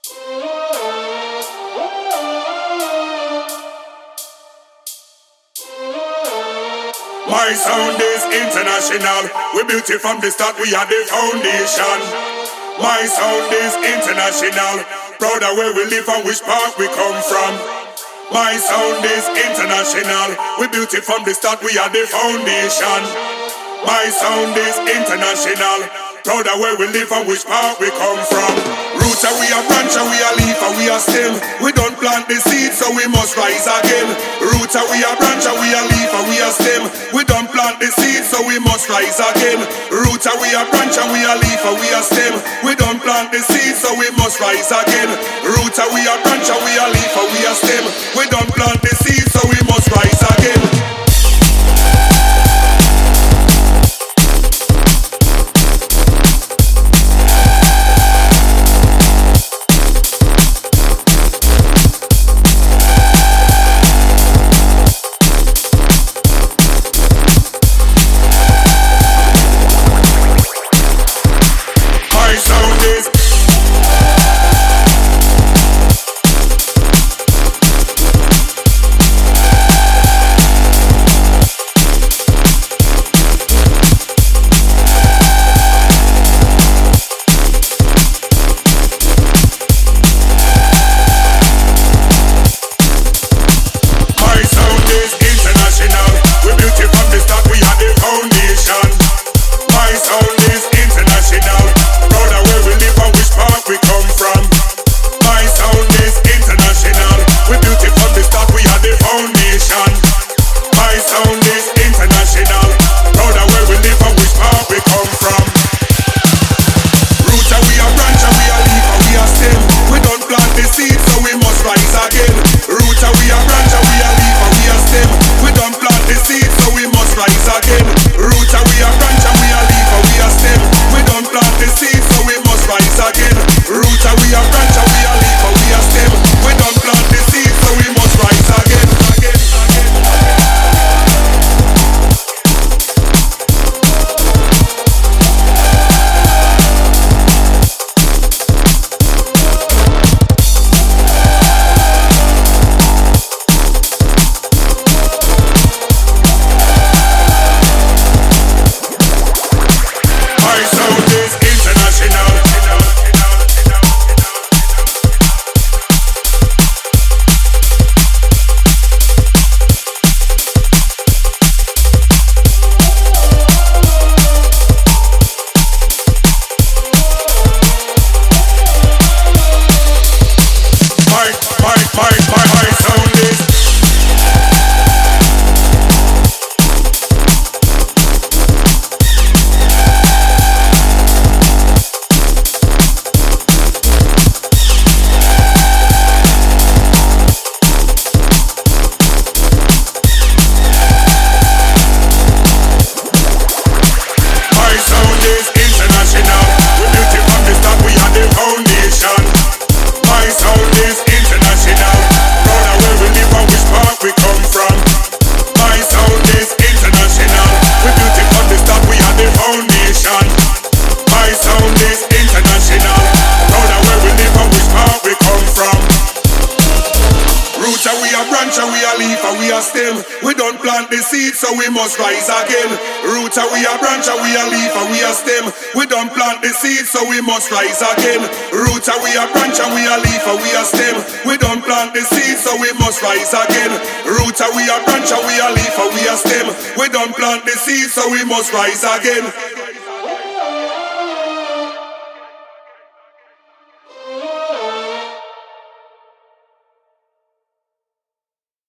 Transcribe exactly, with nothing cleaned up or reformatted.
My sound is international. We built it from the start, we are the foundation. My sound is international. Proud of where we live and which part we come from. My sound is international. We built it from the start, we are the foundation. My sound is international. Proud of where we live and which part we come from. Roots are we are branch and we are leaf and we are stem. We don't plant the seed so we must rise again. Roots are we are branch and we are leaf and we are stem. We don't plant the seed so we must rise again. Roots are we are branch and we are leaf and we are stem. We don't plant the seed so we must rise again. Roots are we are branch and we are leaf and we are stem. We don't plant the seed so we must rise again. We don't plant the seed, so we must rise again. Roots are we are branch, and we are leaf, and we are stem. We don't plant the seed, so we must rise again. Roots are we are branch, and we are leaf, and we are stem. We don't plant the seed, so we must rise again. Roots are we are branch, and we are leaf, and we are stem. We don't plant the seed, so we must rise again.